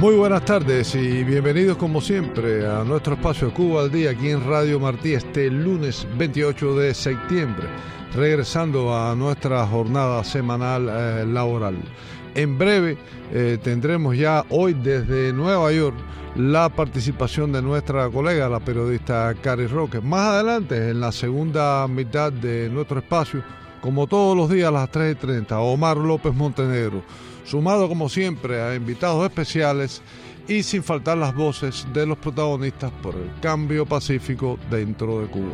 Muy buenas tardes y bienvenidos como siempre a nuestro espacio Cuba al Día aquí en Radio Martí este lunes 28 de septiembre, regresando a nuestra jornada semanal laboral. En breve tendremos ya hoy desde Nueva York la participación de nuestra colega, la periodista Cari Roque. Más adelante, en la segunda mitad de nuestro espacio, como todos los días a las 3:30, Omar López Montenegro, sumado como siempre a invitados especiales y sin faltar las voces de los protagonistas por el cambio pacífico dentro de Cuba.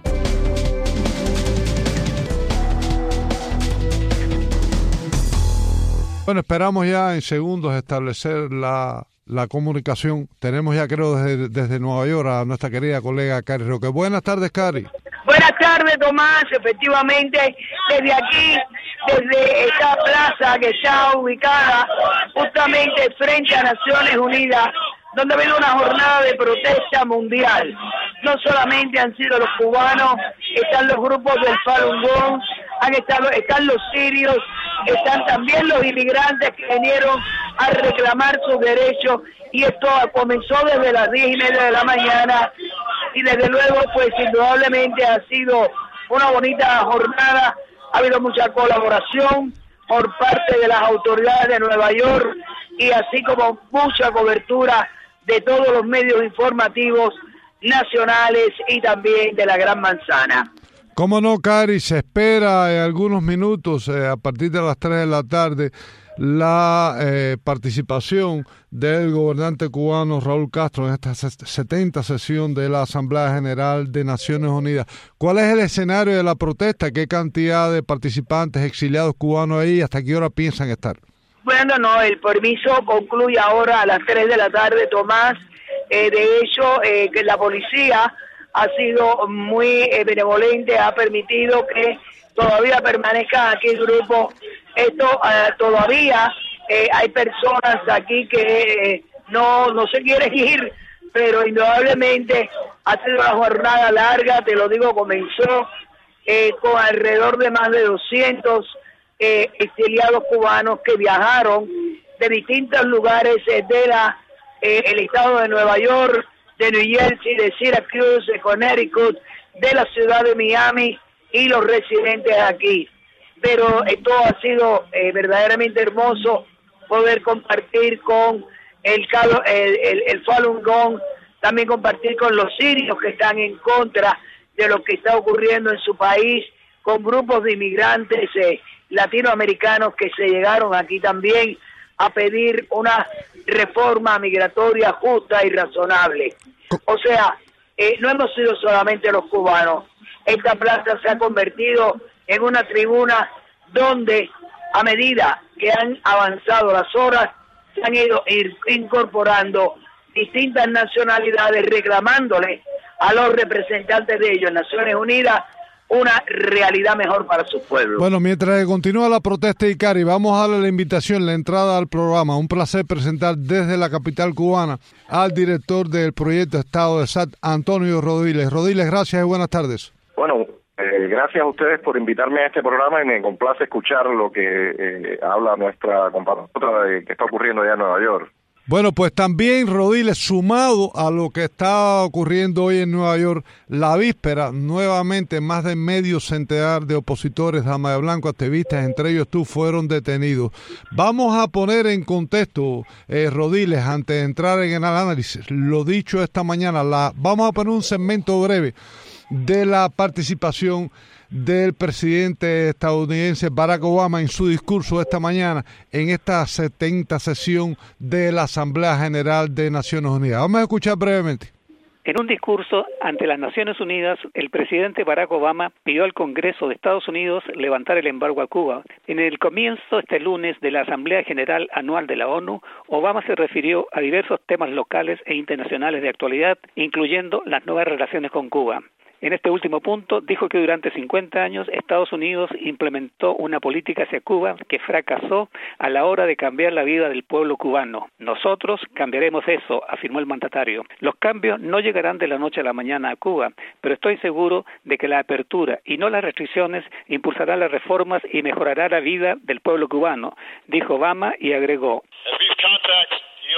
Bueno, esperamos ya en segundos establecer la comunicación. Tenemos ya, creo, desde Nueva York a nuestra querida colega Cari Roque. Buenas tardes, Cari. Buenas tardes, Tomás. Efectivamente, desde aquí, desde esta plaza que está ubicada justamente frente a Naciones Unidas, donde ha habido una jornada de protesta mundial. No solamente han sido los cubanos, están los grupos del Falun Gong, están los sirios, están también los inmigrantes que vinieron a reclamar sus derechos, y esto comenzó desde las 10:30 de la mañana, y desde luego, pues indudablemente ha sido una bonita jornada. Ha habido mucha colaboración por parte de las autoridades de Nueva York, y así como mucha cobertura de todos los medios informativos nacionales y también de la Gran Manzana. ¿Cómo no, Cari? Se espera en algunos minutos, a partir de las 3 de la tarde, la participación del gobernante cubano Raúl Castro en esta 70ª sesión de la Asamblea General de Naciones Unidas. ¿Cuál es el escenario de la protesta? ¿Qué cantidad de participantes exiliados cubanos hay? ¿Hasta qué hora piensan estar? Bueno, no, el permiso concluye ahora a las 3 de la tarde, Tomás. De hecho, que la policía ha sido muy benevolente, ha permitido que todavía permanezcan aquí el grupo. Esto todavía hay personas aquí que no se quieren ir, pero indudablemente ha sido una jornada larga, te lo digo, comenzó con alrededor de más de 200 exiliados cubanos que viajaron de distintos lugares el estado de Nueva York, de New Jersey, de Syracuse, de Connecticut, de la ciudad de Miami y los residentes aquí. Pero esto ha sido verdaderamente hermoso, poder compartir con el Falun Gong, también compartir con los sirios que están en contra de lo que está ocurriendo en su país, con grupos de inmigrantes latinoamericanos que se llegaron aquí también a pedir una reforma migratoria justa y razonable. O sea, no hemos sido solamente los cubanos. Esta plaza se ha convertido en una tribuna donde, a medida que han avanzado las horas, se han ido incorporando distintas nacionalidades, reclamándole a los representantes de ellos, Naciones Unidas, una realidad mejor para su pueblo. Bueno, mientras continúa la protesta, Cari, vamos a darle la invitación, la entrada al programa. Un placer presentar desde la capital cubana al director del proyecto Estado de SAT, Antonio Rodiles. Rodiles, gracias y buenas tardes. Bueno, gracias a ustedes por invitarme a este programa, y me complace escuchar lo que habla nuestra compatriota de que está ocurriendo allá en Nueva York. Bueno, pues también, Rodiles, sumado a lo que está ocurriendo hoy en Nueva York, la víspera, nuevamente más de medio centenar de opositores, damas de blanco, activistas, entre ellos tú, fueron detenidos. Vamos a poner en contexto, Rodiles, antes de entrar en el análisis, lo dicho esta mañana, vamos a poner un segmento breve de la participación del presidente estadounidense Barack Obama en su discurso esta mañana en esta 70ª sesión de la Asamblea General de Naciones Unidas. Vamos a escuchar brevemente. En un discurso ante las Naciones Unidas, el presidente Barack Obama pidió al Congreso de Estados Unidos levantar el embargo a Cuba. En el comienzo este lunes de la Asamblea General Anual de la ONU, Obama se refirió a diversos temas locales e internacionales de actualidad, incluyendo las nuevas relaciones con Cuba. En este último punto, dijo que durante 50 años Estados Unidos implementó una política hacia Cuba que fracasó a la hora de cambiar la vida del pueblo cubano. Nosotros cambiaremos eso, afirmó el mandatario. Los cambios no llegarán de la noche a la mañana a Cuba, pero estoy seguro de que la apertura y no las restricciones impulsará las reformas y mejorará la vida del pueblo cubano, dijo Obama, y agregó: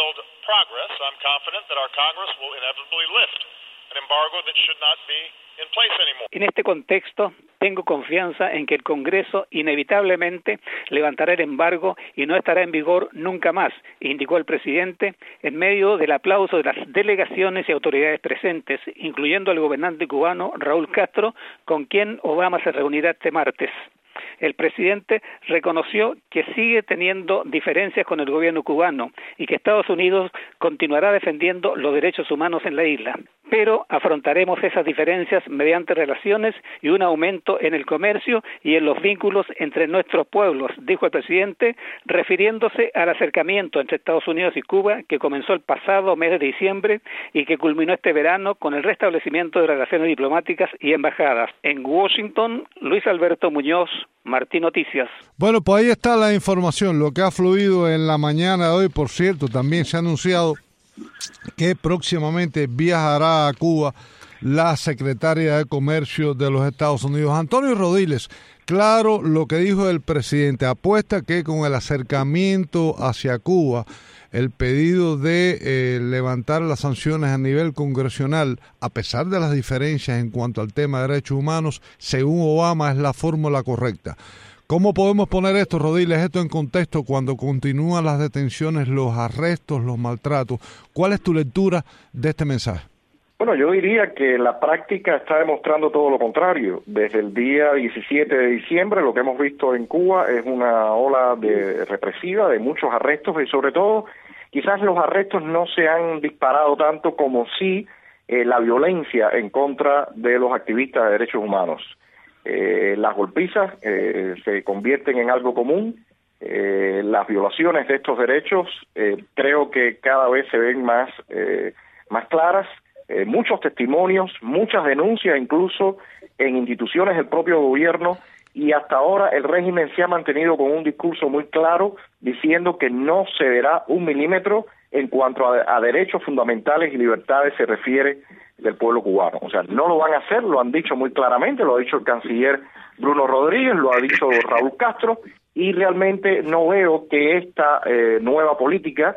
progress, I'm confident that our Congress will inevitably lift an embargo that should not be in place anymore. En este contexto, tengo confianza en que el Congreso inevitablemente levantará el embargo y no estará en vigor nunca más, indicó el presidente en medio del aplauso de las delegaciones y autoridades presentes, incluyendo al gobernante cubano Raúl Castro, con quien Obama se reunirá este martes. El presidente reconoció que sigue teniendo diferencias con el gobierno cubano y que Estados Unidos continuará defendiendo los derechos humanos en la isla. Pero afrontaremos esas diferencias mediante relaciones y un aumento en el comercio y en los vínculos entre nuestros pueblos, dijo el presidente, refiriéndose al acercamiento entre Estados Unidos y Cuba que comenzó el pasado mes de diciembre y que culminó este verano con el restablecimiento de relaciones diplomáticas y embajadas. En Washington, Luis Alberto Muñoz, Martí Noticias. Bueno, pues ahí está la información, lo que ha fluido en la mañana de hoy. Por cierto, también se ha anunciado que próximamente viajará a Cuba la secretaria de Comercio de los Estados Unidos, Antonio Rodiles. Claro, lo que dijo el presidente, apuesta que con el acercamiento hacia Cuba, el pedido de levantar las sanciones a nivel congresional, a pesar de las diferencias en cuanto al tema de derechos humanos, según Obama, es la fórmula correcta. ¿Cómo podemos poner esto, Rodiles, esto en contexto cuando continúan las detenciones, los arrestos, los maltratos? ¿Cuál es tu lectura de este mensaje? Bueno, yo diría que la práctica está demostrando todo lo contrario. Desde el día 17 de diciembre lo que hemos visto en Cuba es una ola represiva de muchos arrestos y sobre todo quizás los arrestos no se han disparado tanto como sí la violencia en contra de los activistas de derechos humanos. Las golpizas se convierten en algo común, las violaciones de estos derechos creo que cada vez se ven más claras, muchos testimonios, muchas denuncias incluso en instituciones del propio gobierno y hasta ahora el régimen se ha mantenido con un discurso muy claro diciendo que no cederá un milímetro en cuanto a derechos fundamentales y libertades se refiere del pueblo cubano. O sea, no lo van a hacer, lo han dicho muy claramente, lo ha dicho el canciller Bruno Rodríguez, lo ha dicho Raúl Castro, y realmente no veo que esta nueva política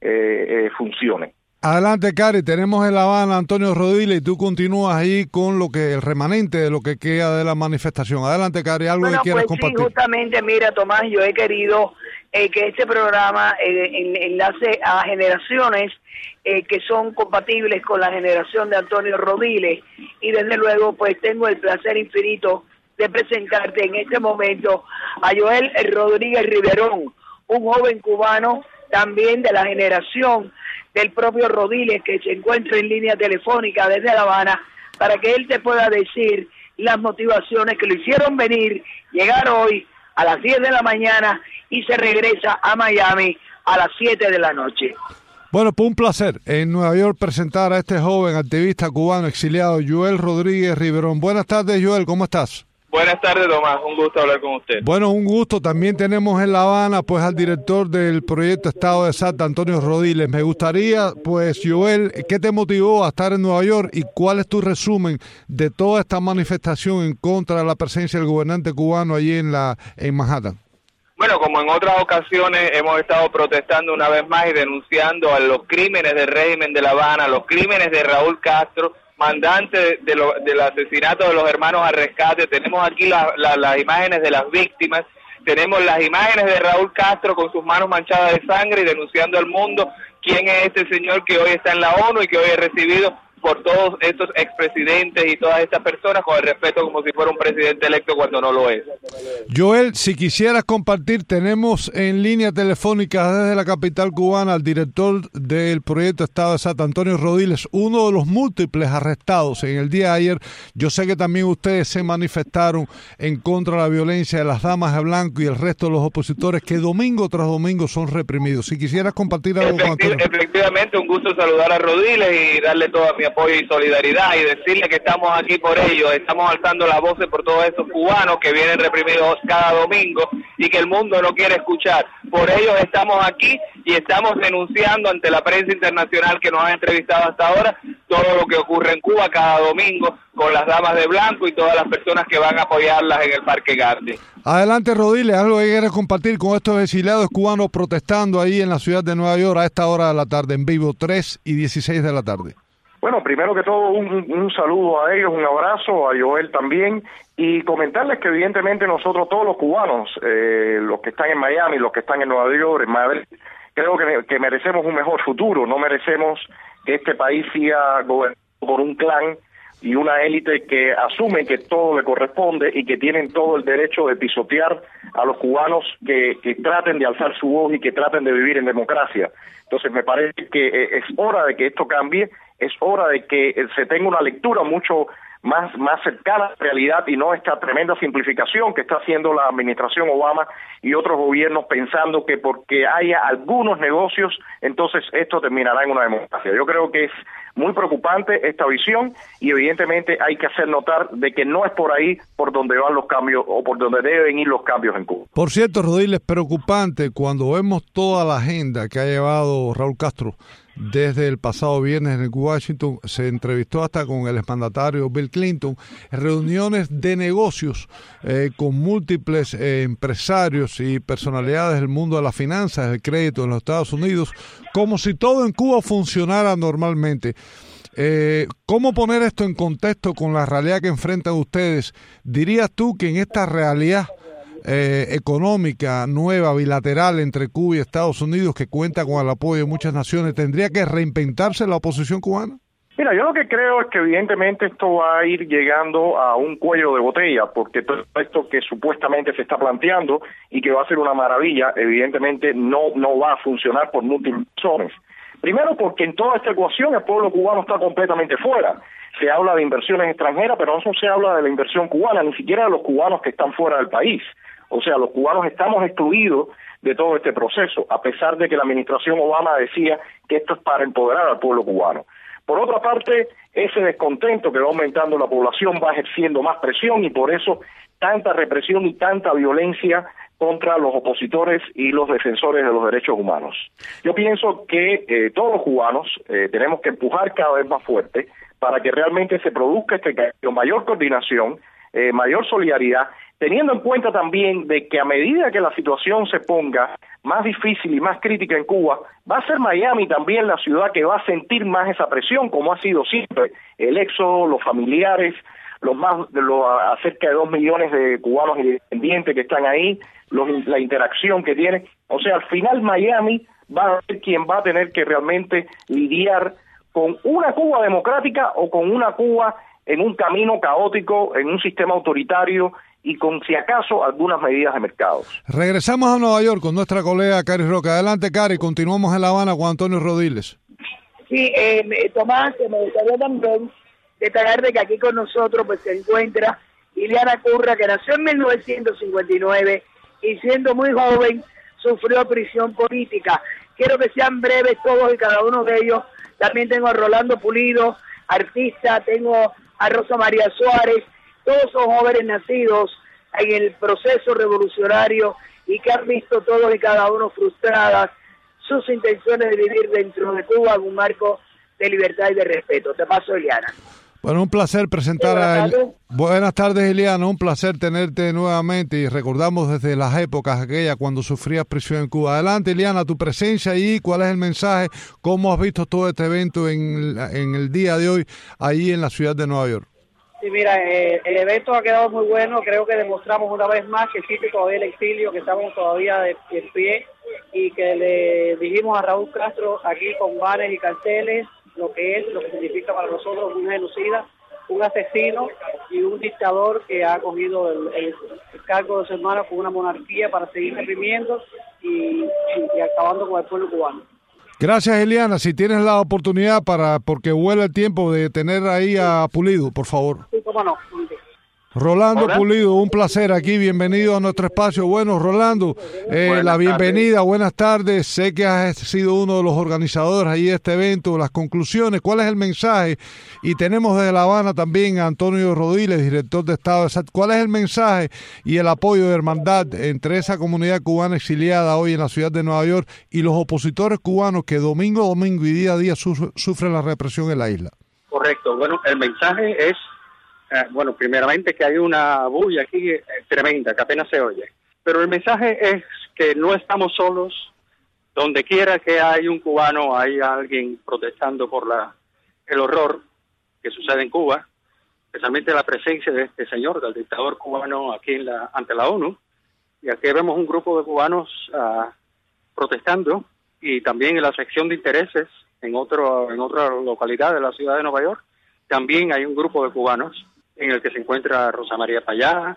funcione. Adelante, Cari, tenemos en La Habana a Antonio Rodiles y tú continúas ahí con lo que el remanente de lo que queda de la manifestación. Adelante, Cari, algo que quieras compartir. Sí, justamente, mira, Tomás, yo he querido que este programa enlace a generaciones que son compatibles con la generación de Antonio Rodiles y desde luego pues tengo el placer infinito de presentarte en este momento a Joel Rodríguez Riverón, un joven cubano también de la generación del propio Rodiles que se encuentra en línea telefónica desde La Habana para que él te pueda decir las motivaciones que lo hicieron venir, llegar hoy a las 10 de la mañana y se regresa a Miami a las 7 de la noche. Bueno, pues un placer en Nueva York presentar a este joven activista cubano exiliado, Joel Rodríguez Riverón. Buenas tardes, Joel, ¿cómo estás? Buenas tardes, Tomás, un gusto hablar con usted. Bueno, un gusto. También tenemos en La Habana pues al director del proyecto Estado de Salta, Antonio Rodiles. Me gustaría, pues, Joel, ¿qué te motivó a estar en Nueva York y cuál es tu resumen de toda esta manifestación en contra de la presencia del gobernante cubano allí en Manhattan? Bueno, como en otras ocasiones hemos estado protestando una vez más y denunciando a los crímenes del régimen de La Habana, los crímenes de Raúl Castro, mandante del asesinato de los hermanos al rescate. Tenemos aquí las imágenes de las víctimas, tenemos las imágenes de Raúl Castro con sus manos manchadas de sangre y denunciando al mundo quién es este señor que hoy está en la ONU y que hoy es recibido por todos estos expresidentes y todas estas personas con el respeto como si fuera un presidente electo cuando no lo es. Joel, si quisieras compartir, tenemos en línea telefónica desde la capital cubana al director del proyecto Estado de Salta, Antonio Rodiles, uno de los múltiples arrestados en el día de ayer. Yo sé que también ustedes se manifestaron en contra de la violencia de las damas de blanco y el resto de los opositores que domingo tras domingo son reprimidos. Si quisieras compartir algo con Antonio. Efectivamente, un gusto saludar a Rodiles y darle toda mi apoyo apoyo y solidaridad, y decirle que estamos aquí por ellos, estamos alzando las voces por todos esos cubanos que vienen reprimidos cada domingo y que el mundo no quiere escuchar. Por ellos estamos aquí y estamos denunciando ante la prensa internacional que nos ha entrevistado hasta ahora todo lo que ocurre en Cuba cada domingo con las damas de blanco y todas las personas que van a apoyarlas en el Parque Gandhi. Adelante, Rodiles, algo que quieres compartir con estos exiliados cubanos protestando ahí en la ciudad de Nueva York a esta hora de la tarde, en vivo, 3 y 16 de la tarde. Bueno, primero que todo un saludo a ellos, un abrazo, a Joel también, y comentarles que evidentemente nosotros todos los cubanos, los que están en Miami, los que están en Nueva York, en Madrid, creo que merecemos un mejor futuro, no merecemos que este país siga gobernado por un clan y una élite que asume que todo le corresponde y que tienen todo el derecho de pisotear a los cubanos que traten de alzar su voz y que traten de vivir en democracia. Entonces me parece que es hora de que esto cambie, es hora de que se tenga una lectura mucho más cercana a la realidad y no esta tremenda simplificación que está haciendo la administración Obama y otros gobiernos pensando que porque haya algunos negocios, entonces esto terminará en una democracia. Yo creo que es muy preocupante esta visión y evidentemente hay que hacer notar de que no es por ahí por donde van los cambios o por donde deben ir los cambios en Cuba. Por cierto, Rodiles, preocupante cuando vemos toda la agenda que ha llevado Raúl Castro desde el pasado viernes en Washington. Se entrevistó hasta con el exmandatario Bill Clinton, reuniones de negocios con múltiples empresarios y personalidades del mundo de las finanzas, del crédito en los Estados Unidos, como si todo en Cuba funcionara normalmente. ¿Cómo poner esto en contexto con la realidad que enfrentan ustedes? ¿Dirías tú que en esta realidad económica nueva, bilateral entre Cuba y Estados Unidos, que cuenta con el apoyo de muchas naciones, tendría que reinventarse la oposición cubana? Mira, yo lo que creo es que evidentemente esto va a ir llegando a un cuello de botella, porque todo esto que supuestamente se está planteando y que va a ser una maravilla, evidentemente no va a funcionar por múltiples razones. Primero, porque en toda esta ecuación el pueblo cubano está completamente fuera. Se habla de inversiones extranjeras, pero no se habla de la inversión cubana, ni siquiera de los cubanos que están fuera del país. O sea, los cubanos estamos excluidos de todo este proceso, a pesar de que la administración Obama decía que esto es para empoderar al pueblo cubano. Por otra parte, ese descontento que va aumentando la población va ejerciendo más presión y por eso tanta represión y tanta violencia contra los opositores y los defensores de los derechos humanos. Yo pienso que todos los cubanos tenemos que empujar cada vez más fuerte para que realmente se produzca este cambio, mayor coordinación, mayor solidaridad, teniendo en cuenta también de que a medida que la situación se ponga más difícil y más crítica en Cuba, va a ser Miami también la ciudad que va a sentir más esa presión, como ha sido siempre, el éxodo, los familiares, cerca de 2 millones de cubanos independientes que están ahí, la interacción que tienen. O sea, al final Miami va a ser quien va a tener que realmente lidiar con una Cuba democrática o con una Cuba en un camino caótico, en un sistema autoritario y con, si acaso, algunas medidas de mercado. Regresamos a Nueva York con nuestra colega Cari Roca. Adelante, Cari, continuamos en La Habana con Antonio Rodiles. Sí, Tomás, me gustaría también destacar de que aquí con nosotros pues se encuentra Ileana Curra, que nació en 1959 y siendo muy joven sufrió prisión política. Quiero que sean breves todos y cada uno de ellos. También tengo a Rolando Pulido, artista, tengo a Rosa María Suárez. Todos son jóvenes nacidos en el proceso revolucionario y que han visto todos y cada uno frustradas sus intenciones de vivir dentro de Cuba en un marco de libertad y de respeto. Te paso, Ileana. Bueno, un placer presentar Buenas tardes, Ileana, un placer tenerte nuevamente y recordamos desde las épocas aquellas cuando sufrías prisión en Cuba. Adelante, Ileana, tu presencia ahí, ¿cuál es el mensaje? ¿Cómo has visto todo este evento en el día de hoy ahí en la ciudad de Nueva York? Sí, mira, el evento ha quedado muy bueno, creo que demostramos una vez más que existe todavía el exilio, que estamos todavía de pie y que le dijimos a Raúl Castro aquí con bares y carteles lo que significa para nosotros un genocida, un asesino y un dictador que ha cogido el cargo de su hermano con una monarquía para seguir reprimiendo y acabando con el pueblo cubano. Gracias, Ileana. Si tienes la oportunidad porque vuelve el tiempo de tener ahí a Pulido, por favor. Sí, cómo no. Rolando Hola. Pulido, un placer aquí, bienvenido a nuestro espacio. Bueno, Rolando, la bienvenida, buenas tardes. Sé que has sido uno de los organizadores ahí de este evento, las conclusiones, ¿cuál es el mensaje? Y tenemos desde La Habana también a Antonio Rodiles, director de Estado de SAT. ¿Cuál es el mensaje y el apoyo de hermandad entre esa comunidad cubana exiliada hoy en la ciudad de Nueva York y los opositores cubanos que domingo a domingo y día a día sufren la represión en la isla? Correcto. Bueno, el mensaje es, primeramente que hay una bulla aquí tremenda, que apenas se oye. Pero el mensaje es que no estamos solos. Donde quiera que hay un cubano, hay alguien protestando por el horror que sucede en Cuba, especialmente la presencia de este señor, del dictador cubano aquí ante la ONU. Y aquí vemos un grupo de cubanos protestando, y también en la sección de intereses, en otra localidad de la ciudad de Nueva York, también hay un grupo de cubanos en el que se encuentra Rosa María Payá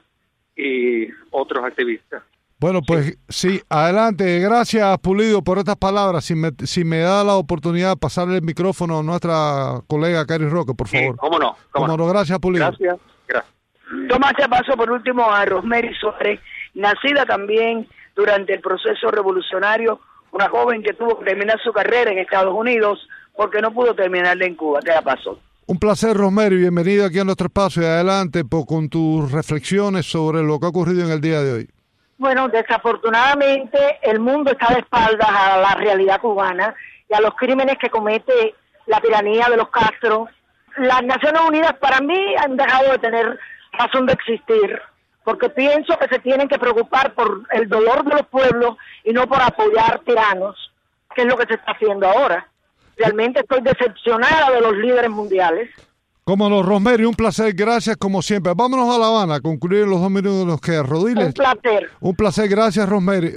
y otros activistas. Bueno, pues sí, adelante. Gracias, Pulido, por estas palabras. Si me da la oportunidad de pasarle el micrófono a nuestra colega Cari Roque, por favor. Sí, cómo no. Gracias, Pulido. Gracias. Tomás, ya paso por último a Rosemary Suárez, nacida también durante el proceso revolucionario, una joven que tuvo que terminar su carrera en Estados Unidos porque no pudo terminarla en Cuba. Te la paso. Un placer, Rosemary. Bienvenido aquí a nuestro espacio y adelante con tus reflexiones sobre lo que ha ocurrido en el día de hoy. Bueno, desafortunadamente el mundo está de espaldas a la realidad cubana y a los crímenes que comete la tiranía de los Castro. Las Naciones Unidas para mí han dejado de tener razón de existir, porque pienso que se tienen que preocupar por el dolor de los pueblos y no por apoyar tiranos, que es lo que se está haciendo ahora. Realmente estoy decepcionada de los líderes mundiales. Cómo no, Rosemary, un placer, gracias como siempre. Vámonos a La Habana a concluir en los 2 minutos que Rodiles. Un placer. Un placer, gracias, Rosemary.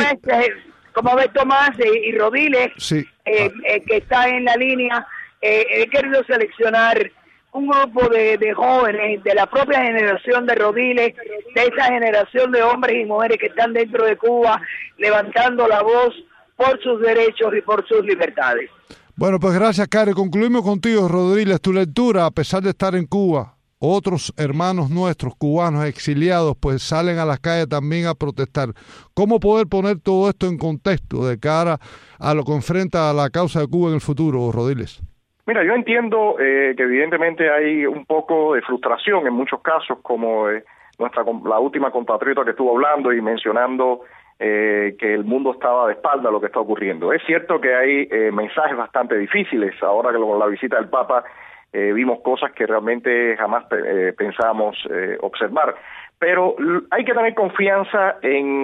Como ves, Tomás y Rodiles, sí. Que está en la línea, he querido seleccionar un grupo de jóvenes de la propia generación de Rodiles, de esa generación de hombres y mujeres que están dentro de Cuba levantando la voz por sus derechos y por sus libertades. Bueno, pues gracias, Cari. Concluimos contigo, Rodiles. Tu lectura, a pesar de estar en Cuba, otros hermanos nuestros, cubanos exiliados, pues salen a las calles también a protestar. ¿Cómo poder poner todo esto en contexto de cara a lo que enfrenta a la causa de Cuba en el futuro, Rodiles? Mira, yo entiendo que evidentemente hay un poco de frustración en muchos casos, como la última compatriota que estuvo hablando y mencionando que el mundo estaba de espalda a lo que está ocurriendo. Es cierto que hay mensajes bastante difíciles. Ahora que con la visita del Papa vimos cosas que realmente jamás pensábamos observar. Pero hay que tener confianza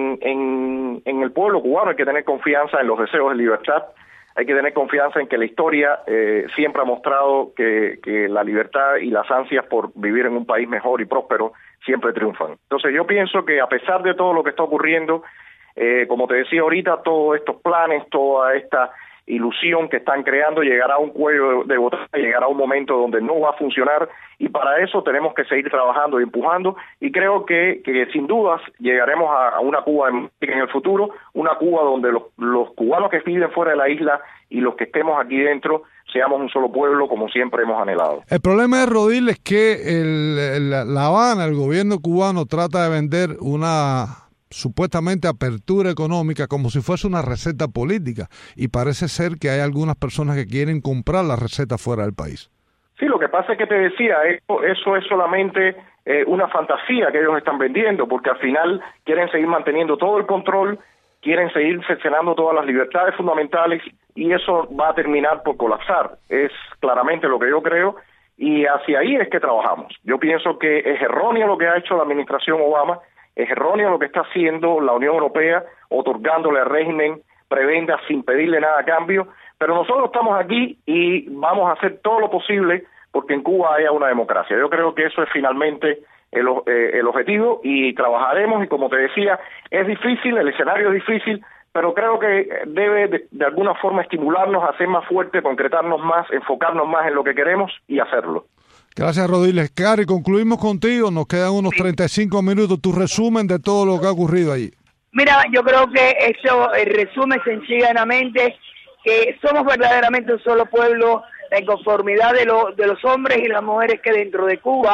en el pueblo cubano, hay que tener confianza en los deseos de libertad, hay que tener confianza en que la historia siempre ha mostrado que la libertad y las ansias por vivir en un país mejor y próspero siempre triunfan. Entonces yo pienso que a pesar de todo lo que está ocurriendo, como te decía ahorita, todos estos planes, toda esta ilusión que están creando llegará a un cuello de botella, llegará a un momento donde no va a funcionar, y para eso tenemos que seguir trabajando y empujando, y creo que sin dudas llegaremos a una Cuba en el futuro, una Cuba donde los cubanos que viven fuera de la isla y los que estemos aquí dentro seamos un solo pueblo como siempre hemos anhelado. El problema de Rodiles es que La Habana, el gobierno cubano, trata de vender una supuestamente apertura económica como si fuese una receta política, y parece ser que hay algunas personas que quieren comprar la receta fuera del país. Sí, lo que pasa es que te decía, eso es solamente una fantasía que ellos están vendiendo, porque al final quieren seguir manteniendo todo el control, quieren seguir cercenando todas las libertades fundamentales, y eso va a terminar por colapsar. Es claramente lo que yo creo, y hacia ahí es que trabajamos. Yo pienso que es erróneo lo que ha hecho la administración Obama, es erróneo lo que está haciendo la Unión Europea, otorgándole al régimen prebendas sin pedirle nada a cambio, pero nosotros estamos aquí y vamos a hacer todo lo posible porque en Cuba haya una democracia. Yo creo que eso es finalmente el objetivo, y trabajaremos, y como te decía, es difícil, el escenario es difícil, pero creo que debe de alguna forma estimularnos a ser más fuertes, concretarnos más, enfocarnos más en lo que queremos y hacerlo. Gracias, Rodiles. Cari, concluimos contigo, nos quedan unos 35 minutos, tu resumen de todo lo que ha ocurrido allí. Mira, yo creo que eso resume sencillamente que somos verdaderamente un solo pueblo, la inconformidad de los hombres y las mujeres que dentro de Cuba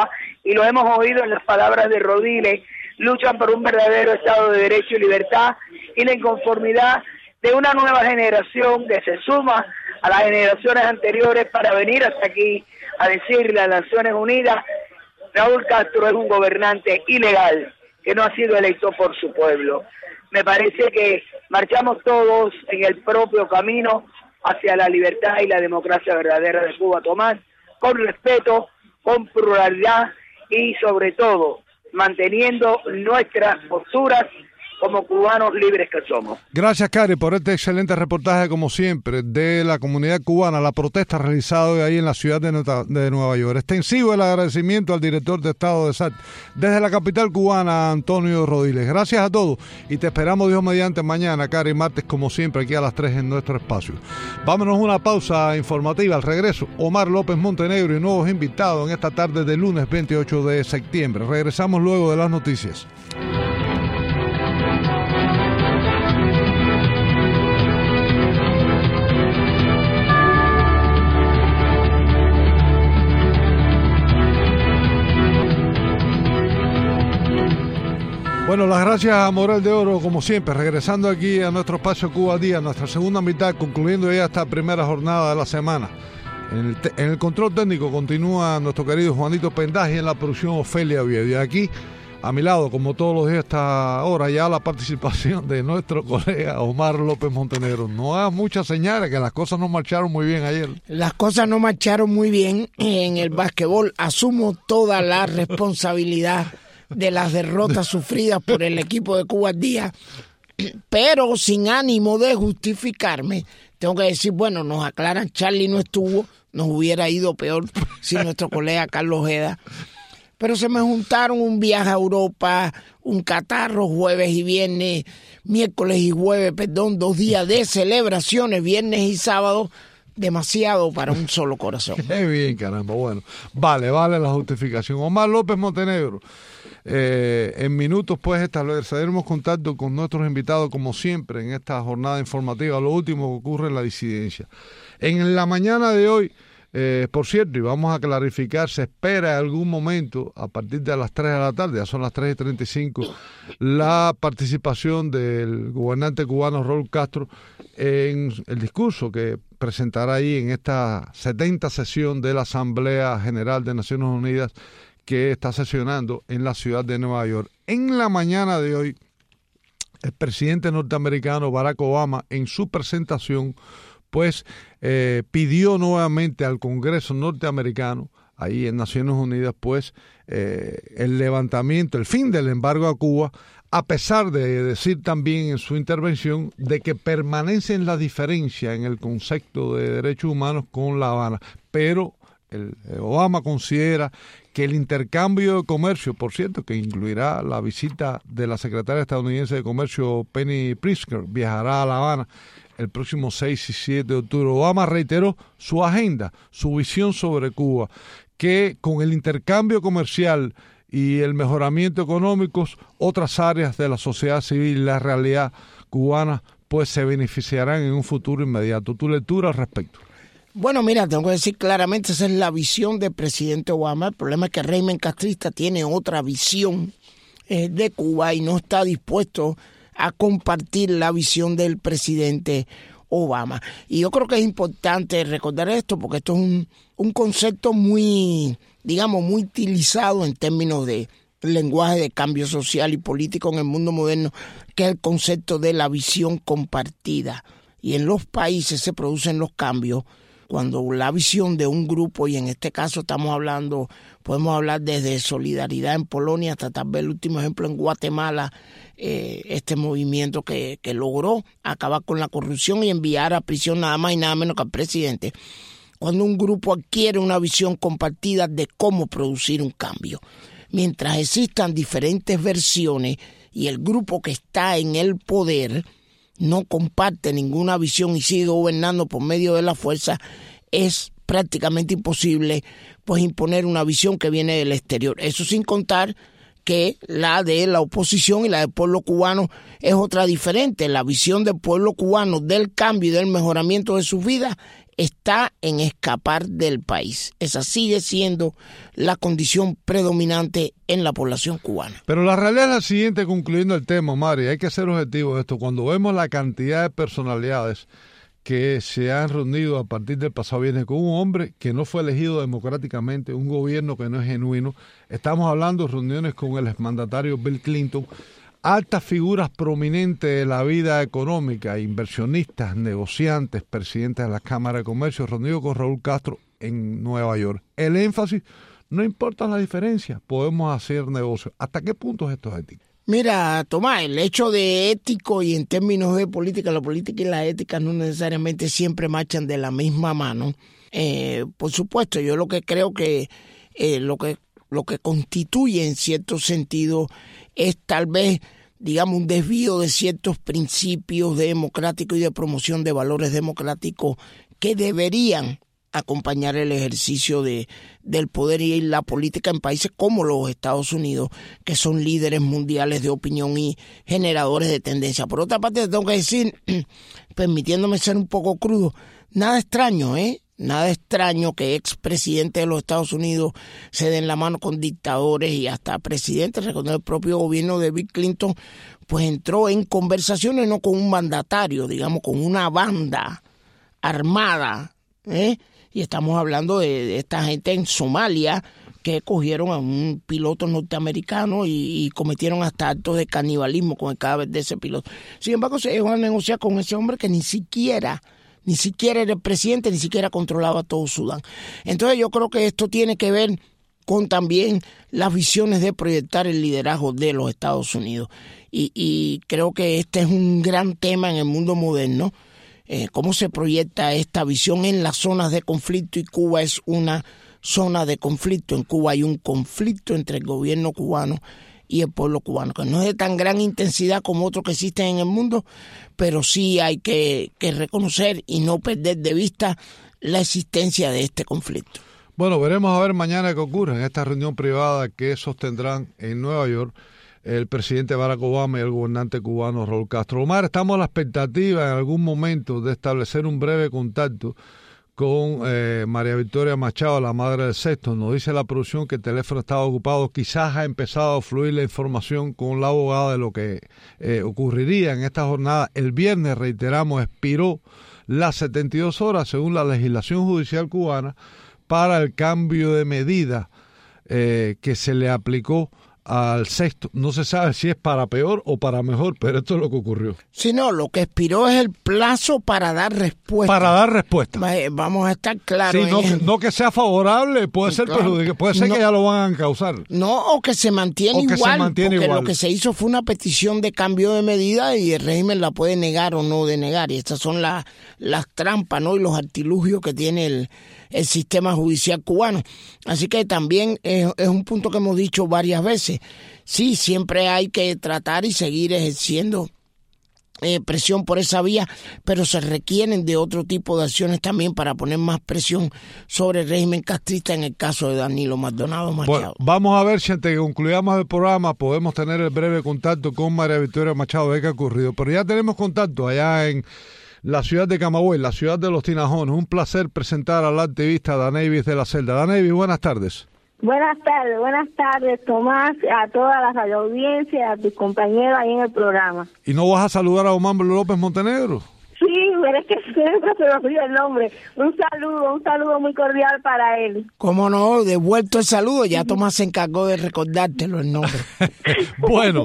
y lo hemos oído en las palabras de Rodiles, luchan por un verdadero Estado de Derecho y libertad y la inconformidad de una nueva generación que se suma a las generaciones anteriores para venir hasta aquí a decirle a las Naciones Unidas: Raúl Castro es un gobernante ilegal que no ha sido electo por su pueblo. Me parece que marchamos todos en el propio camino hacia la libertad y la democracia verdadera de Cuba, Tomás, con respeto, con pluralidad y sobre todo manteniendo nuestras posturas como cubanos libres que somos. Gracias, Cari, por este excelente reportaje, como siempre, de la comunidad cubana, la protesta realizada hoy ahí en la ciudad de Nueva York. Extensivo el agradecimiento al director de Estado de SAT desde la capital cubana, Antonio Rodiles. Gracias a todos y te esperamos, Dios mediante, mañana, Cari, martes, como siempre, aquí a las 3 en nuestro espacio. Vámonos a una pausa informativa. Al regreso, Omar López Montenegro y nuevos invitados en esta tarde de lunes 28 de septiembre. Regresamos luego de las noticias. Bueno, las gracias a Morel de Oro, como siempre, regresando aquí a nuestro espacio Cuba al Día, nuestra segunda mitad, concluyendo ya esta primera jornada de la semana. En el control técnico continúa nuestro querido Juanito Pendaje y en la producción Ofelia Oviedo. Y aquí, a mi lado, como todos los días a esta hora, ya la participación de nuestro colega Omar López Montenegro. No hagas muchas señales, que las cosas no marcharon muy bien ayer. Las cosas no marcharon muy bien en el básquetbol. Asumo toda la responsabilidad de las derrotas sufridas por el equipo de Cuba al Día, pero sin ánimo de justificarme, tengo que decir, bueno, nos aclaran, Charlie no estuvo, nos hubiera ido peor sin nuestro colega Carlos Ojeda, pero se me juntaron un viaje a Europa, un catarro jueves y viernes, miércoles y jueves, 2 días de celebraciones, viernes y sábado, demasiado para un solo corazón. Qué bien, caramba, bueno, vale la justificación. Omar López Montenegro. En minutos pues estableceremos contacto con nuestros invitados como siempre en esta jornada informativa, lo último que ocurre en la disidencia. En la mañana de hoy, por cierto, y vamos a clarificar, se espera en algún momento a partir de las 3 de la tarde, ya son las 3:35, la participación del gobernante cubano Raúl Castro en el discurso que presentará ahí en esta 70ª sesión de la Asamblea General de Naciones Unidas que está sesionando en la ciudad de Nueva York. En la mañana de hoy, el presidente norteamericano Barack Obama, en su presentación, pues pidió nuevamente al Congreso norteamericano, ahí en Naciones Unidas, pues el levantamiento, el fin del embargo a Cuba, a pesar de decir también en su intervención de que permanecen la diferencia en el concepto de derechos humanos con La Habana, pero Obama considera que el intercambio de comercio, por cierto, que incluirá la visita de la secretaria estadounidense de Comercio Penny Pritzker, viajará a La Habana el próximo 6 y 7 de octubre. Obama reiteró su agenda, su visión sobre Cuba, que con el intercambio comercial y el mejoramiento económico, otras áreas de la sociedad civil y la realidad cubana pues se beneficiarán en un futuro inmediato. ¿Tu lectura al respecto? Bueno, mira, tengo que decir claramente, esa es la visión del presidente Obama. El problema es que el régimen castrista tiene otra visión de Cuba y no está dispuesto a compartir la visión del presidente Obama. Y yo creo que es importante recordar esto porque esto es un concepto muy, digamos, muy utilizado en términos de lenguaje de cambio social y político en el mundo moderno, que es el concepto de la visión compartida. Y en los países se producen los cambios cuando la visión de un grupo, y en este caso podemos hablar desde Solidaridad en Polonia hasta tal vez el último ejemplo en Guatemala, este movimiento que logró acabar con la corrupción y enviar a prisión nada más y nada menos que al presidente. Cuando un grupo adquiere una visión compartida de cómo producir un cambio. Mientras existan diferentes versiones y el grupo que está en el poder no comparte ninguna visión y sigue gobernando por medio de la fuerza, es prácticamente imposible pues imponer una visión que viene del exterior. Eso sin contar que la de la oposición y la del pueblo cubano es otra diferente. La visión del pueblo cubano del cambio y del mejoramiento de sus vidas está en escapar del país. Esa sigue siendo la condición predominante en la población cubana. Pero la realidad es la siguiente, concluyendo el tema, Mari, hay que ser objetivo de esto. Cuando vemos la cantidad de personalidades que se han reunido a partir del pasado viernes con un hombre que no fue elegido democráticamente, un gobierno que no es genuino, estamos hablando de reuniones con el exmandatario Bill Clinton, altas figuras prominentes de la vida económica, inversionistas, negociantes, presidentes de las cámaras de comercio, reunidos con Raúl Castro en Nueva York. El énfasis, no importa la diferencia, podemos hacer negocios. ¿Hasta qué punto es esto ético? Mira, Tomás, el hecho de ético y en términos de política, la política y la ética no necesariamente siempre marchan de la misma mano. Por supuesto, yo lo que creo que lo que constituye en cierto sentido es tal vez, digamos, un desvío de ciertos principios democráticos y de promoción de valores democráticos que deberían acompañar el ejercicio del poder y la política en países como los Estados Unidos, que son líderes mundiales de opinión y generadores de tendencia. Por otra parte, tengo que decir, permitiéndome ser un poco crudo, nada extraño, Nada extraño que expresidentes de los Estados Unidos se den la mano con dictadores y hasta presidentes. Recuerdo el propio gobierno de Bill Clinton, pues entró en conversaciones no con un mandatario, digamos, con una banda armada, Y estamos hablando de esta gente en Somalia que cogieron a un piloto norteamericano y cometieron hasta actos de canibalismo con el cadáver de ese piloto. Sin embargo, se llegó a negociar con ese hombre que ni siquiera era el presidente, ni siquiera controlaba todo Sudán. Entonces yo creo que esto tiene que ver con también las visiones de proyectar el liderazgo de los Estados Unidos. Y creo que este es un gran tema en el mundo moderno, cómo se proyecta esta visión en las zonas de conflicto, y Cuba es una zona de conflicto. En Cuba hay un conflicto entre el gobierno cubano y el pueblo cubano, que no es de tan gran intensidad como otros que existen en el mundo, pero sí hay que reconocer y no perder de vista la existencia de este conflicto. Bueno, veremos a ver mañana qué ocurre en esta reunión privada que sostendrán en Nueva York el presidente Barack Obama y el gobernante cubano Raúl Castro. Omar, estamos a la expectativa en algún momento de establecer un breve contacto con María Victoria Machado, la madre del sexto. Nos dice la producción que el teléfono estaba ocupado. Quizás ha empezado a fluir la información con la abogada de lo que ocurriría en esta jornada. El viernes, reiteramos, expiró las 72 horas según la legislación judicial cubana para el cambio de medida que se le aplicó al sexto. No se sabe si es para peor o para mejor, pero esto es lo que ocurrió. Sí, no, lo que expiró es el plazo para dar respuesta. Para dar respuesta. Vamos a estar claros. Sí, no que sea favorable, puede ser perjudicial, puede ser que ya lo van a causar. No, o que se mantiene igual, porque lo que se hizo fue una petición de cambio de medida y el régimen la puede negar o no denegar. Y estas son las trampas, ¿no? Y los artilugios que tiene el sistema judicial cubano. Así que también es un punto que hemos dicho varias veces. Sí, siempre hay que tratar y seguir ejerciendo presión por esa vía, pero se requieren de otro tipo de acciones también para poner más presión sobre el régimen castrista en el caso de Danilo Maldonado Machado. Bueno, vamos a ver si antes que concluyamos el programa podemos tener el breve contacto con María Victoria Machado de qué ha ocurrido, pero ya tenemos contacto allá en la ciudad de Camagüey, la ciudad de los Tinajones. Un placer presentar al activista Danevis de la Celda. Danevis, buenas tardes. Buenas tardes, Tomás, a toda la radioaudiencia, a tus compañeros ahí en el programa. ¿Y no vas a saludar a Omar López Montenegro? Sí, pero es que siempre se me olvida el nombre. Un saludo muy cordial para él. ¿Cómo no? Devuelto el saludo, ya Tomás se encargó de recordártelo el nombre. Bueno,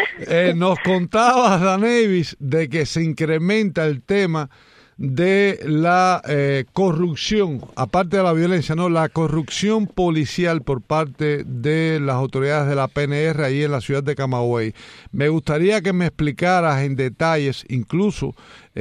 nos contabas, Danevis, de que se incrementa el tema de la corrupción, aparte de la violencia, ¿no? La corrupción policial por parte de las autoridades de la PNR ahí en la ciudad de Camagüey. Me gustaría que me explicaras en detalles, incluso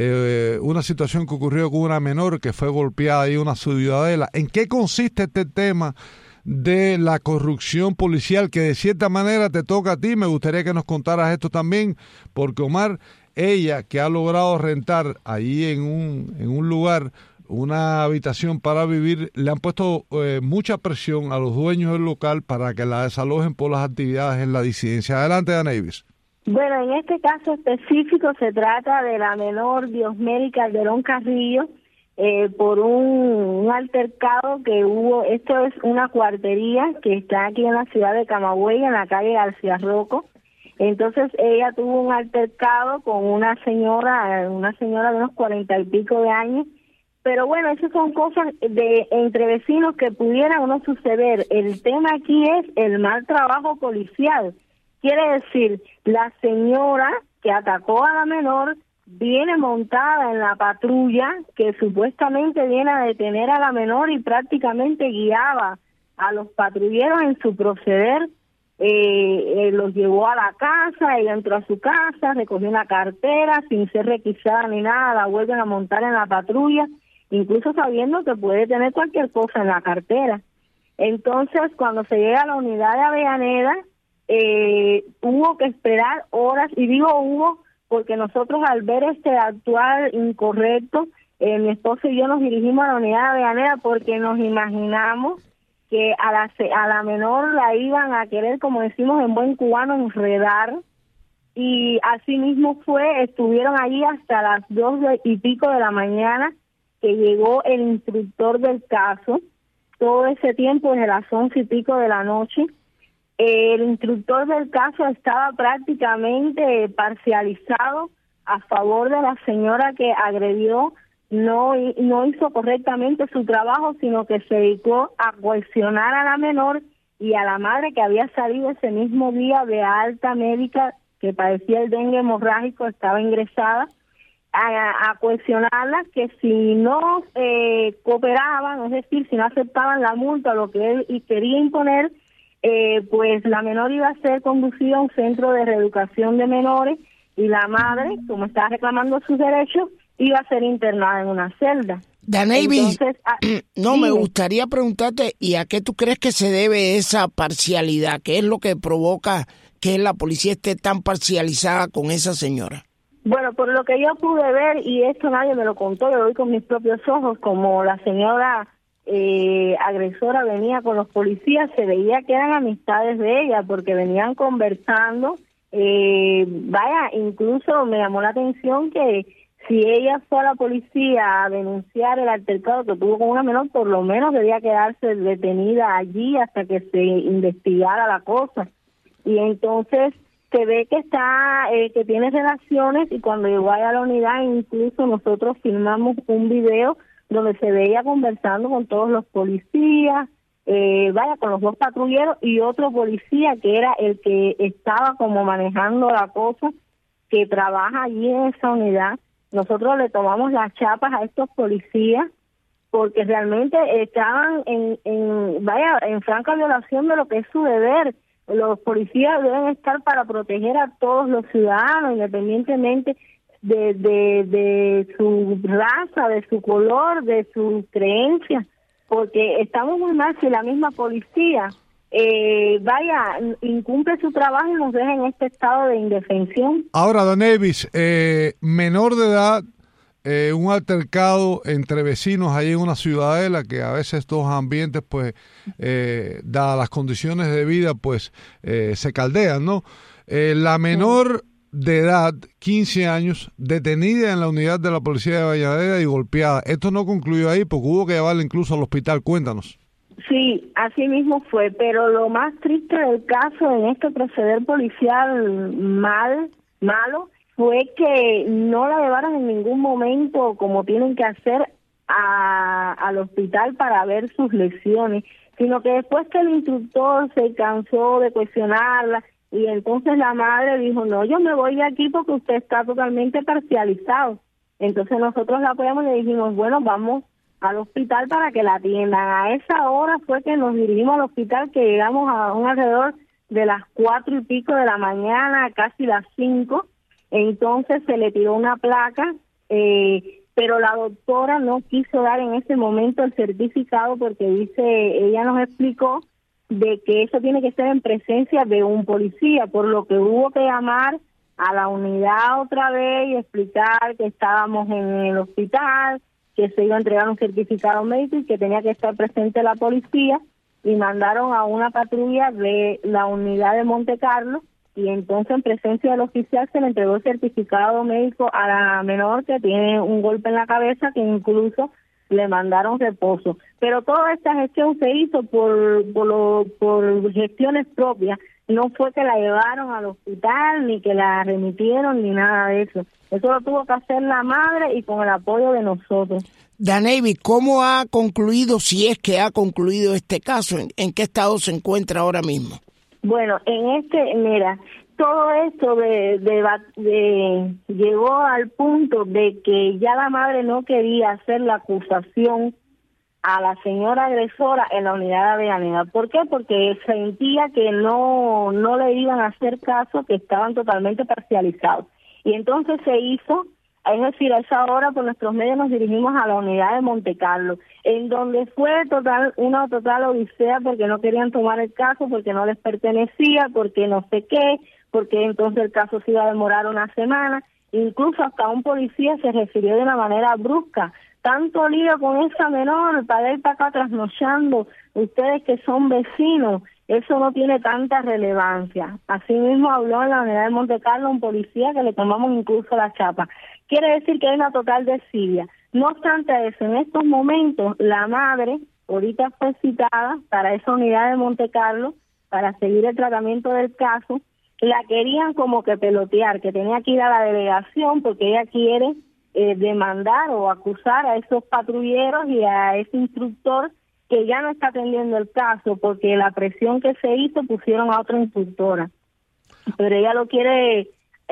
una situación que ocurrió con una menor que fue golpeada ahí en una ciudadela. ¿En qué consiste este tema de la corrupción policial que de cierta manera te toca a ti? Me gustaría que nos contaras esto también, porque Omar, ella que ha logrado rentar allí en un lugar una habitación para vivir, le han puesto mucha presión a los dueños del local para que la desalojen por las actividades en la disidencia. Adelante, Danevis. Bueno, en este caso específico se trata de la menor Diosmeri Calderón Carrillo, por un altercado que hubo. Esto es una cuartería que está aquí en la ciudad de Camagüey, en la calle García Rocco. Entonces ella tuvo un altercado con una señora de unos 40 y pico de años. Pero bueno, esas son cosas de entre vecinos que pudieran o no suceder. El tema aquí es el mal trabajo policial. Quiere decir, la señora que atacó a la menor viene montada en la patrulla que supuestamente viene a detener a la menor y prácticamente guiaba a los patrulleros en su proceder. Los llevó a la casa, ella entró a su casa, recogió una cartera sin ser requisada ni nada, la vuelven a montar en la patrulla, incluso sabiendo que puede tener cualquier cosa en la cartera. Entonces, cuando se llega a la unidad de Avellaneda, hubo que esperar horas, y digo hubo porque nosotros al ver este actuar incorrecto, mi esposo y yo nos dirigimos a la unidad de Avellaneda porque nos imaginamos que a la menor la iban a querer, como decimos en buen cubano, enredar, y así mismo estuvieron allí hasta las 2:00 de la mañana, que llegó el instructor del caso, todo ese tiempo desde las 11:00 de la noche. El instructor del caso estaba prácticamente parcializado a favor de la señora que agredió. No hizo correctamente su trabajo, sino que se dedicó a coaccionar a la menor y a la madre, que había salido ese mismo día de alta médica, que padecía el dengue hemorrágico, estaba ingresada, a coaccionarlas que si no cooperaban, es decir, si no aceptaban la multa, lo que él quería imponer, pues la menor iba a ser conducida a un centro de reeducación de menores, y la madre, como estaba reclamando sus derechos, iba a ser internada en una celda. Danevis, me gustaría preguntarte, ¿y a qué tú crees que se debe esa parcialidad? ¿Qué es lo que provoca que la policía esté tan parcializada con esa señora? Bueno, por lo que yo pude ver, y esto nadie me lo contó, yo lo vi con mis propios ojos, como la señora agresora venía con los policías, se veía que eran amistades de ella, porque venían conversando. Incluso me llamó la atención que si ella fue a la policía a denunciar el altercado que tuvo con una menor, por lo menos debía quedarse detenida allí hasta que se investigara la cosa. Y entonces se ve que que tiene relaciones, y cuando llegó a la unidad, incluso nosotros filmamos un video donde se veía conversando con todos los policías, con los 2 patrulleros y otro policía que era el que estaba como manejando la cosa, que trabaja allí en esa unidad. Nosotros le tomamos las chapas a estos policías porque realmente estaban en franca violación de lo que es su deber. Los policías deben estar para proteger a todos los ciudadanos, independientemente de su raza, de su color, de sus creencias, porque estamos muy mal si la misma policía incumple su trabajo y nos deja en este estado de indefensión. Ahora, Danevis, menor de edad, un altercado entre vecinos ahí en una ciudadela, que a veces estos ambientes, pues, dadas las condiciones de vida, pues, se caldean, ¿no? La menor de edad, 15 años, detenida en la unidad de la policía de Avellaneda y golpeada. Esto no concluyó ahí porque hubo que llevarla incluso al hospital. Cuéntanos. Sí, así mismo fue, pero lo más triste del caso en este proceder policial malo fue que no la llevaron en ningún momento, como tienen que hacer, al hospital para ver sus lesiones, sino que después que el instructor se cansó de cuestionarla, y entonces la madre dijo, no, yo me voy de aquí porque usted está totalmente parcializado. Entonces nosotros la apoyamos y le dijimos, bueno, vamos al hospital para que la atiendan. A esa hora fue que nos dirigimos al hospital, que llegamos a un alrededor de las 4:00 y pico de la mañana, casi las 5. Entonces se le tiró una placa, pero la doctora no quiso dar en ese momento el certificado porque ella nos explicó de que eso tiene que ser en presencia de un policía, por lo que hubo que llamar a la unidad otra vez y explicar que estábamos en el hospital, que se iba a entregar un certificado médico y que tenía que estar presente la policía, y mandaron a una patrulla de la unidad de Monte Carlo, y entonces en presencia del oficial se le entregó el certificado médico a la menor, que tiene un golpe en la cabeza que incluso le mandaron reposo. Pero toda esta gestión se hizo por gestiones propias. No fue que la llevaron al hospital, ni que la remitieron, ni nada de eso. Eso lo tuvo que hacer la madre y con el apoyo de nosotros. Daneiby, ¿cómo ha concluido, si es que ha concluido este caso? ¿En qué estado se encuentra ahora mismo? Bueno, mira, todo esto llegó al punto de que ya la madre no quería hacer la acusación a la señora agresora en la unidad de Avellaneda. ¿Por qué? Porque sentía que no le iban a hacer caso, que estaban totalmente parcializados. Y entonces se hizo, es decir, a esa hora por nuestros medios nos dirigimos a la unidad de Montecarlo, en donde fue una total odisea porque no querían tomar el caso, porque no les pertenecía, porque no sé qué, porque entonces el caso se iba a demorar una semana. Incluso hasta un policía se refirió de una manera brusca: tanto lío con esa menor, para ir para acá trasnochando, ustedes que son vecinos, eso no tiene tanta relevancia. Así mismo habló en la unidad de Montecarlo un policía que le tomamos incluso la chapa. Quiere decir que hay una total desidia. No obstante eso, en estos momentos la madre ahorita fue citada para esa unidad de Montecarlo para seguir el tratamiento del caso. La querían como que pelotear, que tenía que ir a la delegación porque ella quiere demandar o acusar a esos patrulleros y a ese instructor que ya no está atendiendo el caso, porque la presión que se hizo pusieron a otra instructora. Pero ella lo quiere,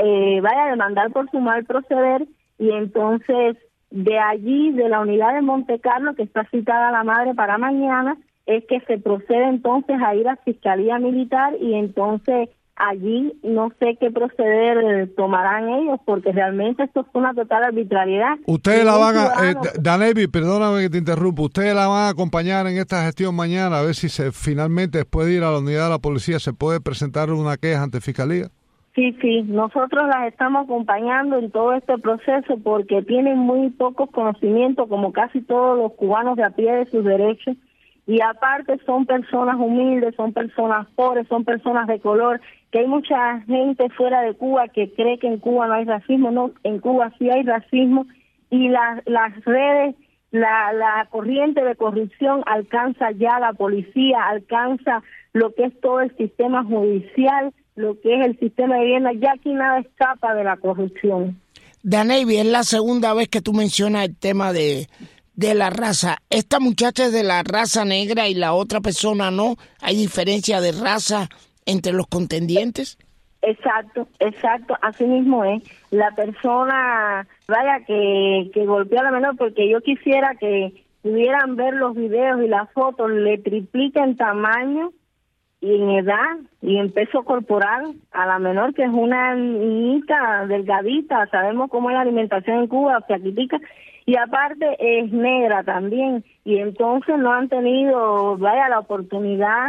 demandar por su mal proceder, y entonces de allí, de la unidad de Montecarlo, que está citada la madre para mañana, es que se procede entonces a ir a Fiscalía Militar, y entonces allí no sé qué proceder tomarán ellos, porque realmente esto fue una total arbitrariedad. Ustedes la van a, Daneiby, perdóname que te interrumpa, ustedes la van a acompañar en esta gestión mañana, a ver si finalmente después de ir a la unidad de la policía se puede presentar una queja ante Fiscalía. Sí, nosotros las estamos acompañando en todo este proceso porque tienen muy pocos conocimientos, como casi todos los cubanos de a pie, de sus derechos. Y aparte son personas humildes, son personas pobres, son personas de color, que hay mucha gente fuera de Cuba que cree que en Cuba no hay racismo. No, en Cuba sí hay racismo, y las redes, la corriente de corrupción alcanza ya la policía, alcanza lo que es todo el sistema judicial, lo que es el sistema de vivienda. Ya aquí nada escapa de la corrupción. Daneiby, es la segunda vez que tú mencionas el tema de la raza. Esta muchacha es de la raza negra y la otra persona no. ¿Hay diferencia de raza entre los contendientes? Exacto, así mismo es. La persona, que golpeó a la menor, porque yo quisiera que pudieran ver los videos y las fotos, le triplica en tamaño y en edad y en peso corporal a la menor, que es una niñita delgadita. Sabemos cómo es la alimentación en Cuba, flaquitica. Y aparte es negra también, y entonces no han tenido, la oportunidad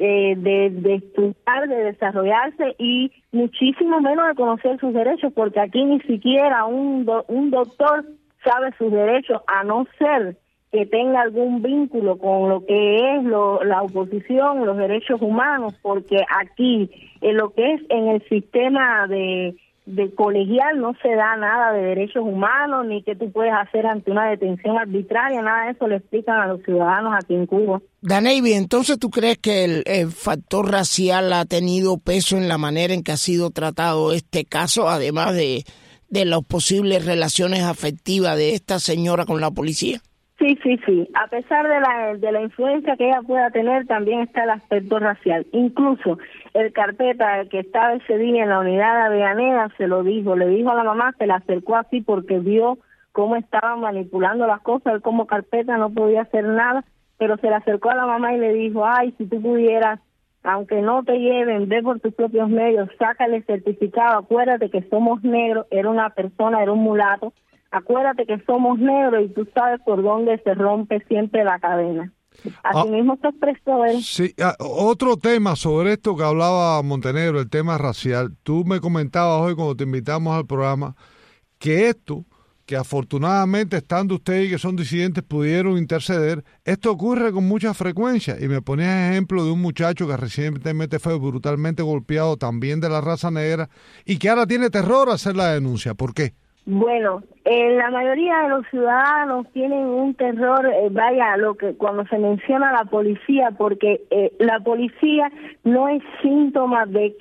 de estudiar, de desarrollarse, y muchísimo menos de conocer sus derechos, porque aquí ni siquiera un doctor sabe sus derechos, a no ser que tenga algún vínculo con lo que es la oposición, los derechos humanos, porque aquí, en lo que es en el sistema de colegial, no se da nada de derechos humanos, ni que tú puedes hacer ante una detención arbitraria, nada de eso le explican a los ciudadanos aquí en Cuba. Daneiby, entonces ¿tú crees que el factor racial ha tenido peso en la manera en que ha sido tratado este caso, además de las posibles relaciones afectivas de esta señora con la policía? Sí. A pesar de la influencia que ella pueda tener, también está el aspecto racial. Incluso el carpeta que estaba ese día en la unidad de Avellaneda se lo dijo, le dijo a la mamá, se la acercó así porque vio cómo estaban manipulando las cosas. Él como carpeta no podía hacer nada, pero se le acercó a la mamá y le dijo: ay, si tú pudieras, aunque no te lleven, ve por tus propios medios, sácale certificado, acuérdate que somos negros, era una persona, era un mulato. Acuérdate que somos negros y tú sabes por dónde se rompe siempre la cadena. Así mismo se expresó él. Sí, otro tema sobre esto que hablaba Montenegro, el tema racial. Tú me comentabas hoy cuando te invitamos al programa que esto, que afortunadamente estando ustedes que son disidentes pudieron interceder, esto ocurre con mucha frecuencia. Y me ponías ejemplo de un muchacho que recientemente fue brutalmente golpeado, también de la raza negra, y que ahora tiene terror a hacer la denuncia. ¿Por qué? Bueno, la mayoría de los ciudadanos tienen un terror, cuando se menciona la policía, porque la policía no es síntoma de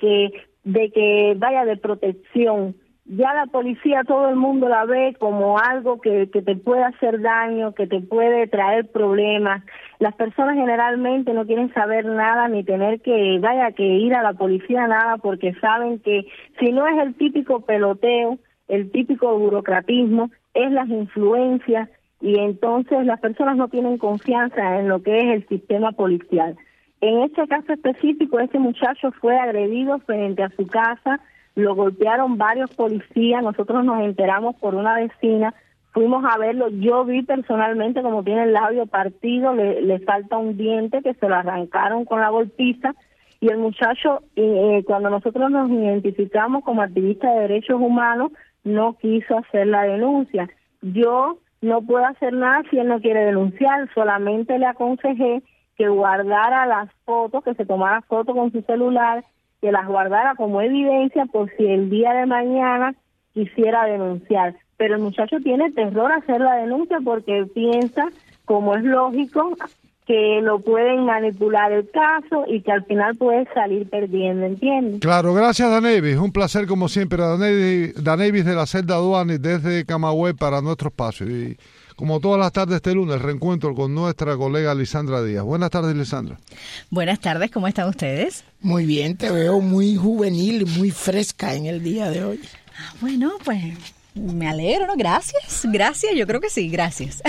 protección. Ya la policía todo el mundo la ve como algo que te puede hacer daño, que te puede traer problemas. Las personas generalmente no quieren saber nada ni tener que ir a la policía nada, porque saben que si no es el típico peloteo, el típico burocratismo, es las influencias, y entonces las personas no tienen confianza en lo que es el sistema policial. En este caso específico, este muchacho fue agredido frente a su casa, lo golpearon varios policías, nosotros nos enteramos por una vecina, fuimos a verlo, yo vi personalmente como tiene el labio partido, le falta un diente que se lo arrancaron con la golpiza, y el muchacho, cuando nosotros nos identificamos como activistas de derechos humanos, no quiso hacer la denuncia. Yo no puedo hacer nada si él no quiere denunciar, solamente le aconsejé que guardara las fotos, que se tomara fotos con su celular, que las guardara como evidencia por si el día de mañana quisiera denunciar. Pero el muchacho tiene terror a hacer la denuncia porque piensa, como es lógico, que lo pueden manipular el caso y que al final puede salir perdiendo, ¿entiendes? Claro, gracias Danevis, un placer como siempre. Danevis de la celda Duani desde Camagüey para nuestro espacio. Y como todas las tardes este lunes, reencuentro con nuestra colega Lisandra Díaz. Buenas tardes, Lisandra. Buenas tardes, ¿cómo están ustedes? Muy bien, te veo muy juvenil, muy fresca en el día de hoy. Bueno, pues me alegro, ¿no? Gracias, yo creo que sí, gracias.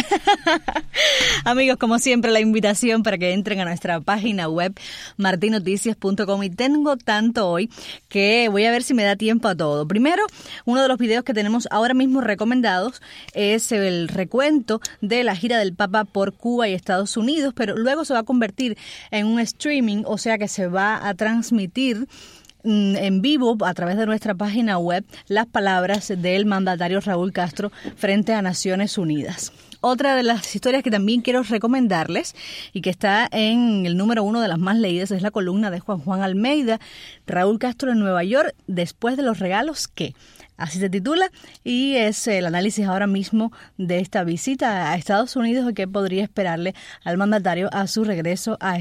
Amigos, como siempre, la invitación para que entren a nuestra página web martinoticias.com, y tengo tanto hoy que voy a ver si me da tiempo a todo. Primero, uno de los videos que tenemos ahora mismo recomendados es el recuento de la gira del Papa por Cuba y Estados Unidos, pero luego se va a convertir en un streaming, o sea que se va a transmitir en vivo a través de nuestra página web las palabras del mandatario Raúl Castro frente a Naciones Unidas. Otra de las historias que también quiero recomendarles y que está en el número 1 de las más leídas es la columna de Juan Almeida, Raúl Castro en Nueva York, después de los regalos que... Así se titula, y es el análisis ahora mismo de esta visita a Estados Unidos y qué podría esperarle al mandatario a su regreso a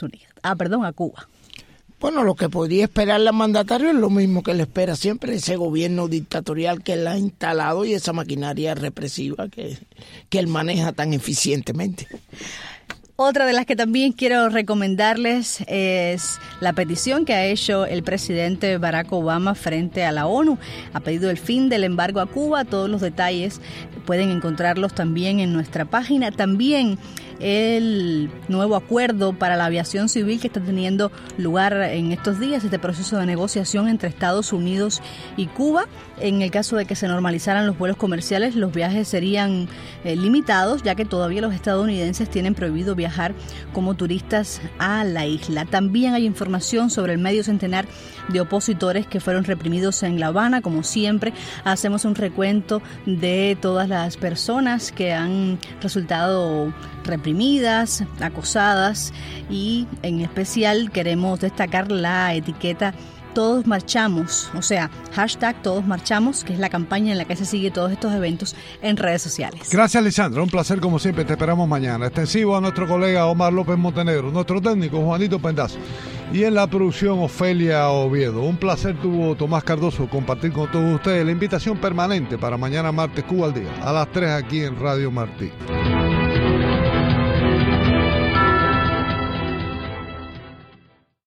a Cuba. Bueno, lo que podría esperar el mandatario es lo mismo que le espera siempre, ese gobierno dictatorial que él ha instalado y esa maquinaria represiva que él maneja tan eficientemente. Otra de las que también quiero recomendarles es la petición que ha hecho el presidente Barack Obama frente a la ONU. Ha pedido el fin del embargo a Cuba. Todos los detalles pueden encontrarlos también en nuestra página. También el nuevo acuerdo para la aviación civil que está teniendo lugar en estos días, este proceso de negociación entre Estados Unidos y Cuba. En el caso de que se normalizaran los vuelos comerciales, los viajes serían limitados, ya que todavía los estadounidenses tienen prohibido viajar como turistas a la isla. También hay información sobre el medio centenar de opositores que fueron reprimidos en La Habana. Como siempre, hacemos un recuento de todas las personas que han resultado reprimidas, acosadas, y en especial queremos destacar la etiqueta Todos Marchamos, o sea, hashtag Todos Marchamos, que es la campaña en la que se sigue todos estos eventos en redes sociales. Gracias, Lisandra, un placer como siempre, te esperamos mañana. Extensivo a nuestro colega Omar López Montenegro, nuestro técnico Juanito Pendazo, y en la producción Ofelia Oviedo. Un placer tuvo Tomás Cardoso compartir con todos ustedes la invitación permanente para mañana martes Cuba al Día, a las 3 aquí en Radio Martí.